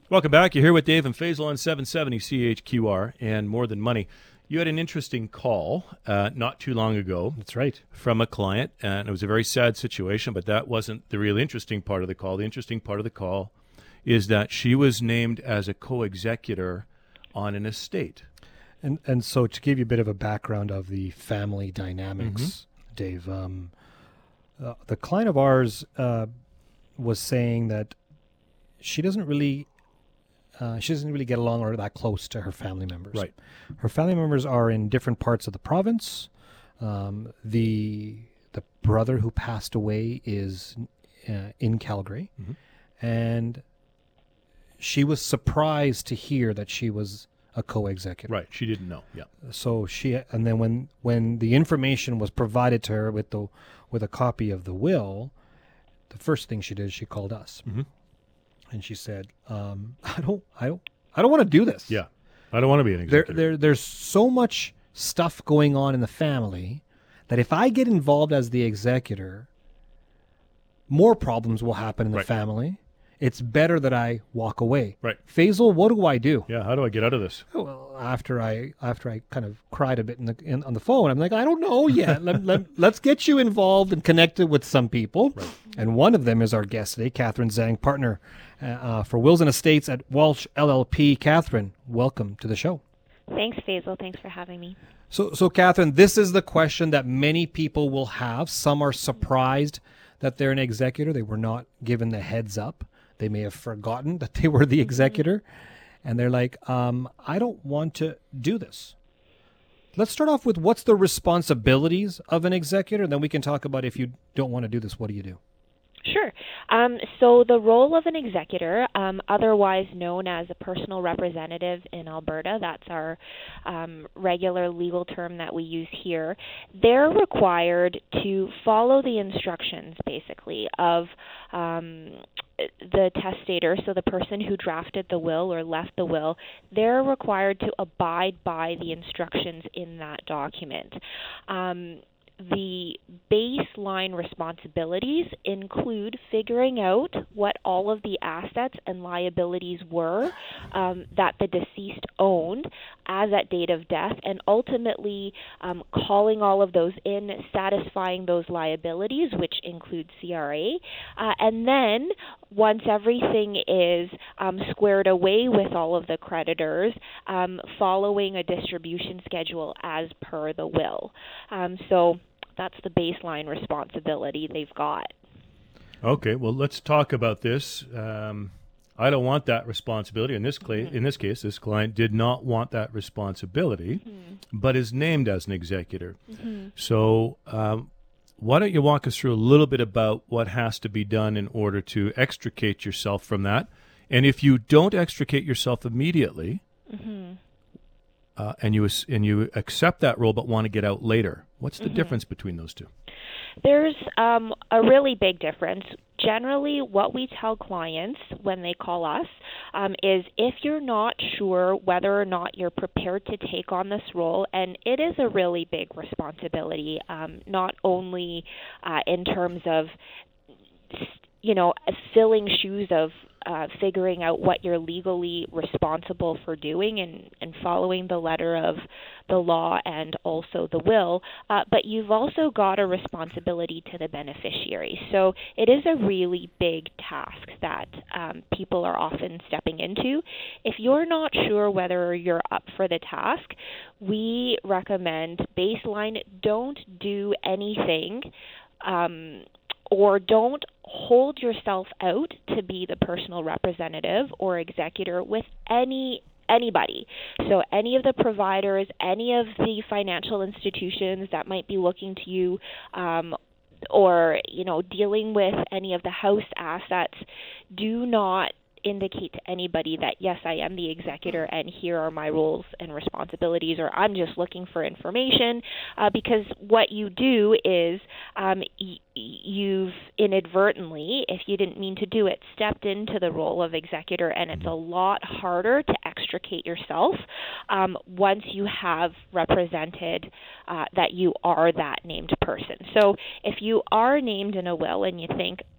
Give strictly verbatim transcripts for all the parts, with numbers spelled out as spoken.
Welcome back. You're here with Dave and Faisal on seven seventy C H Q R and More Than Money. You had an interesting call uh, not too long ago. That's right. From a client, and it was a very sad situation, but that wasn't the real interesting part of the call. The interesting part of the call is that she was named as a co-executor on an estate. And and so to give you a bit of a background of the family dynamics, mm-hmm. Dave, um, uh, the client of ours uh, was saying that she doesn't really Uh, she doesn't really get along or that close to her family members. Right. Her family members are in different parts of the province. Um, the the brother who passed away is uh, in Calgary, mm-hmm. and she was surprised to hear that she was a co-executor. Right. She didn't know. Yeah. So she and then when when the information was provided to her with the with a copy of the will, the first thing she did is she called us. Mm-hmm. And she said, um, "I don't, I don't, I don't want to do this. Yeah, I don't want to be an executor. There, there, there's so much stuff going on in the family that if I get involved as the executor, more problems will happen in the right. family. It's better that I walk away." Right. Faisal, what do I do? Yeah, how do I get out of this? Well, after I after I kind of cried a bit in the in, on the phone, I'm like, I don't know yet. let, let, let's get you involved and connected with some people. Right. And one of them is our guest today, Catherine Zhang, partner uh, for Wills and Estates at Walsh L L P. Catherine, welcome to the show. Thanks, Faisal. Thanks for having me. So, so Catherine, this is the question that many people will have. Some are surprised that they're an executor. They were not given the heads up. They may have forgotten that they were the executor. And they're like, um, I don't want to do this. Let's start off with what's the responsibilities of an executor, and then we can talk about if you don't want to do this, what do you do? Sure. Um, so the role of an executor, um, otherwise known as a personal representative in Alberta, that's our um, regular legal term that we use here, they're required to follow the instructions, basically, of um, the testator, so the person who drafted the will or left the will. They're required to abide by the instructions in that document. Um, The baseline responsibilities include figuring out what all of the assets and liabilities were um, that the deceased owned as at date of death, and ultimately um, calling all of those in, satisfying those liabilities, which include C R A. Uh, and then once everything is um, squared away with all of the creditors, um, following a distribution schedule as per the will. Um, so that's the baseline responsibility they've got. Okay, well, let's talk about this. Um, I don't want that responsibility. In this, cl- mm-hmm. in this case, this client did not want that responsibility, mm-hmm. but is named as an executor. Mm-hmm. So um, why don't you walk us through a little bit about what has to be done in order to extricate yourself from that? And if you don't extricate yourself immediately, mm-hmm. uh, and you and you accept that role but want to get out later, what's the mm-hmm. difference between those two? There's um, a really big difference. Generally, what we tell clients when they call us um, is if you're not sure whether or not you're prepared to take on this role, and it is a really big responsibility, um, not only uh, in terms of, you know, filling shoes of Uh, figuring out what you're legally responsible for doing and, and following the letter of the law and also the will, uh, but you've also got a responsibility to the beneficiary. So it is a really big task that um, people are often stepping into. If you're not sure whether you're up for the task, we recommend baseline, don't do anything um, or don't hold yourself out to be the personal representative or executor with any anybody. So any of the providers, any of the financial institutions that might be looking to you, um, or, you know, dealing with any of the house assets, do not indicate to anybody that, yes, I am the executor and here are my roles and responsibilities, or I'm just looking for information, uh, because what you do is um, y- you've inadvertently, if you didn't mean to do it, stepped into the role of executor, and it's a lot harder to extricate yourself um, once you have represented uh, that you are that named person. So if you are named in a will and you think,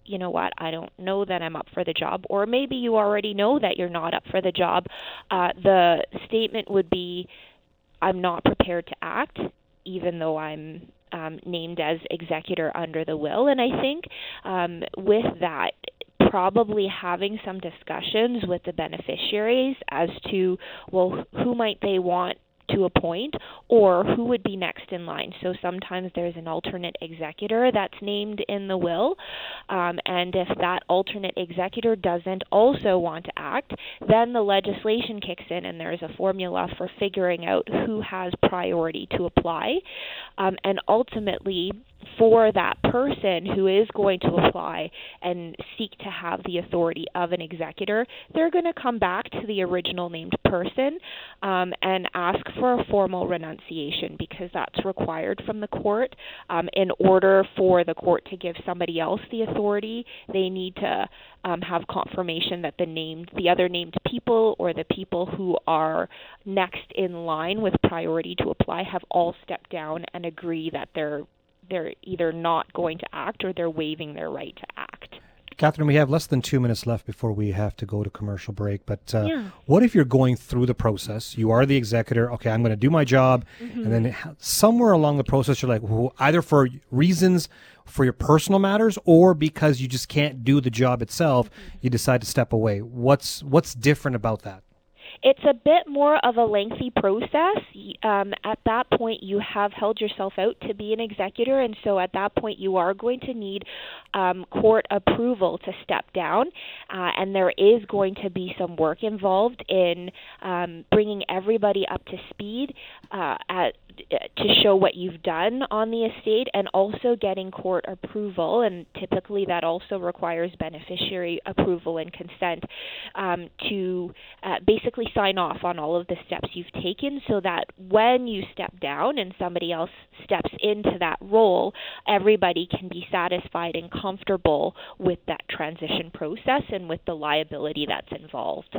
you know what, I don't know that I'm up for the job, or maybe you already know that you're not up for the job, uh, the statement would be, I'm not prepared to act, even though I'm um, named as executor under the will. And I think um, with that, probably having some discussions with the beneficiaries as to, well, who might they want to appoint, or who would be next in line. So sometimes there's an alternate executor that's named in the will, um, and if that alternate executor doesn't also want to act, then the legislation kicks in and there's a formula for figuring out who has priority to apply. Um, and ultimately, for that person who is going to apply and seek to have the authority of an executor, they're going to come back to the original named person um, and ask for a formal renunciation, because that's required from the court. Um, in order for the court to give somebody else the authority, they need to um, have confirmation that the named, the other named people or the people who are next in line with priority to apply have all stepped down and agree that they're they're either not going to act or they're waiving their right to act. Catherine, we have less than two minutes left before we have to go to commercial break. But uh, yeah. what if you're going through the process? You are the executor. Okay, I'm going to do my job. Mm-hmm. And then somewhere along the process, you're like, well, either for reasons for your personal matters or because you just can't do the job itself, mm-hmm. you decide to step away. What's what's different about that? It's a bit more of a lengthy process. Um, at that point, you have held yourself out to be an executor, and so at that point, you are going to need um, court approval to step down, uh, and there is going to be some work involved in um, bringing everybody up to speed uh, at to show what you've done on the estate, and also getting court approval, and typically that also requires beneficiary approval and consent um, to uh, basically sign off on all of the steps you've taken, so that when you step down and somebody else steps into that role, everybody can be satisfied and comfortable with that transition process and with the liability that's involved.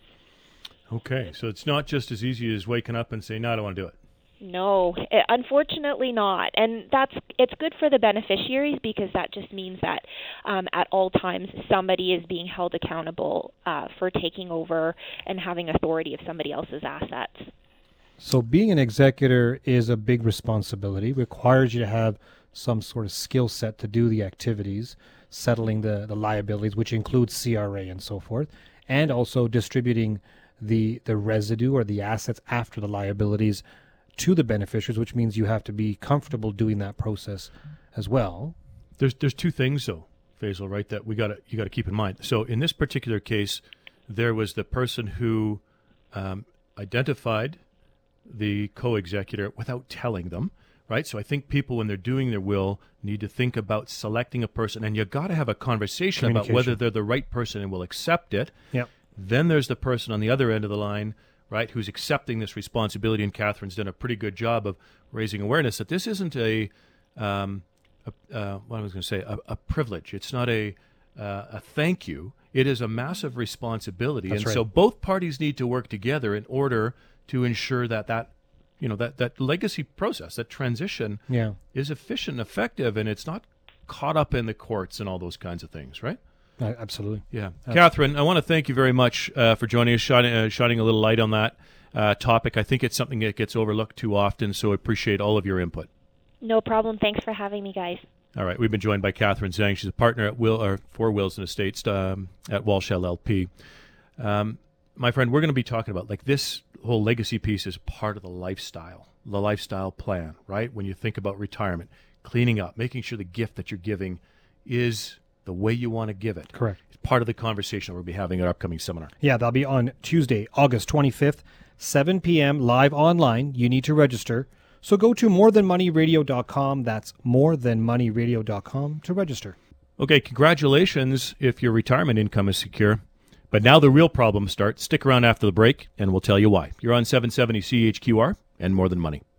Okay, so it's not just as easy as waking up and saying, no, I don't want to do it. No, it, unfortunately not. And that's it's good for the beneficiaries, because that just means that um, at all times somebody is being held accountable uh, for taking over and having authority of somebody else's assets. So being an executor is a big responsibility, requires you to have some sort of skill set to do the activities, settling the, the liabilities, which includes C R A and so forth, and also distributing the the residue or the assets after the liabilities to the beneficiaries, which means you have to be comfortable doing that process as well. There's there's two things though, Faisal, right, that we got to you got to keep in mind. So in this particular case, there was the person who um, identified the co-executor without telling them, right? So I think people, when they're doing their will, need to think about selecting a person, and you got to have a conversation about whether they're the right person and will accept it. Yep. Then there's the person on the other end of the line, right, who's accepting this responsibility, and Catherine's done a pretty good job of raising awareness that this isn't a, um, a uh, what I was going to say, a, a privilege. It's not a uh, a thank you. It is a massive responsibility, That's and right. so both parties need to work together in order to ensure that that, you know, that that legacy process, that transition, yeah. is efficient and effective, and it's not caught up in the courts and all those kinds of things, right? Uh, absolutely. Yeah. Absolutely. Catherine, I want to thank you very much uh, for joining us, shining, uh, shining a little light on that uh, topic. I think it's something that gets overlooked too often, so I appreciate all of your input. No problem. Thanks for having me, guys. All right. We've been joined by Catherine Zhang. She's a partner at Will, or for Wills and Estates um, at Walsh L L P. Um, my friend, we're going to be talking about, like, this whole legacy piece is part of the lifestyle, the lifestyle plan, right? When you think about retirement, cleaning up, making sure the gift that you're giving is the way you want to give it. Correct. It's part of the conversation we'll be having at our upcoming seminar. Yeah, that'll be on Tuesday, August twenty-fifth, seven p.m. live online. You need to register. So go to more than money radio dot com. That's more than money radio dot com to register. Okay, congratulations if your retirement income is secure. But now the real problems start. Stick around after the break, and we'll tell you why. You're on seven seventy C H Q R and More Than Money.